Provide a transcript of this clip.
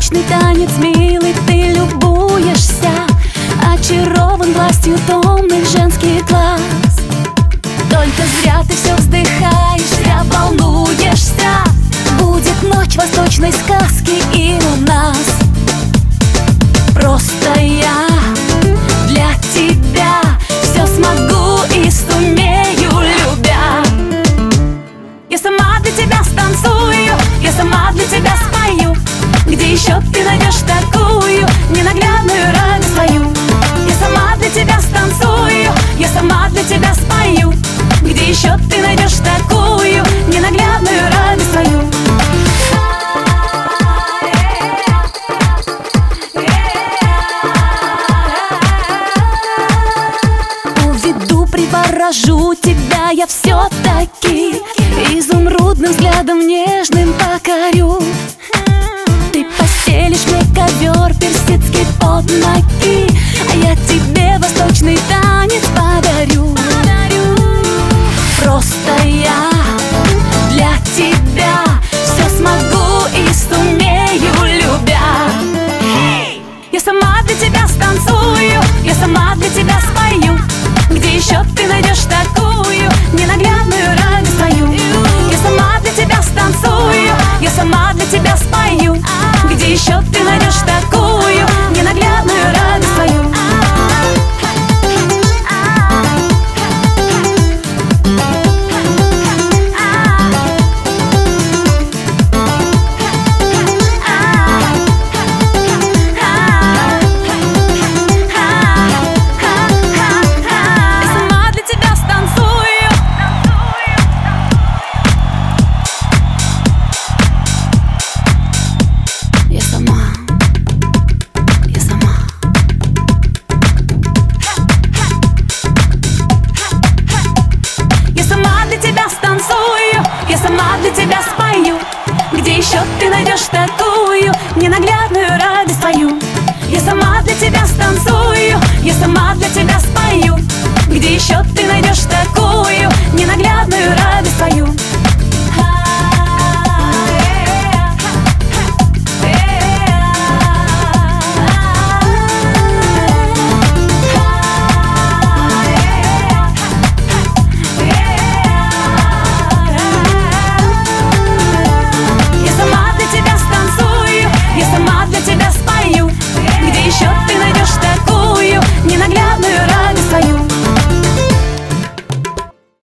восточный танец, милый, ты любуешься, очарован властью томных женских глаз. Только зря ты все вздыхаешь, зря волнуешься. Будет ночь восточной сказки и у нас. Просто я для тебя все смогу и сумею, любя. Я сама для тебя станцую, я сама для тебя спою. Где еще ты найдешь такую ненаглядную радость свою? Я сама для тебя станцую, я сама для тебя спою. Где еще ты найдешь такую ненаглядную радость свою? Уведу, приворожу тебя я все-таки, изумрудным взглядом нежным покорю. Ты постелишь мне ковер персидский под ноги, а я тебе восточный танец подарю. Просто я для тебя все смогу и сумею, любя. Я сама для тебя станцую, я сама для тебя спою. Где еще ты найдешь такую ненаглядную радость свою? Я сама для тебя станцую, я сама для тебя спою. Где еще ты найдешь такую ненаглядную радость свою? Я сама для тебя спою. Где еще ты найдешь такую ненаглядную радость свою? Я сама для тебя станцую, я сама для тебя спою. Где еще ты найдешь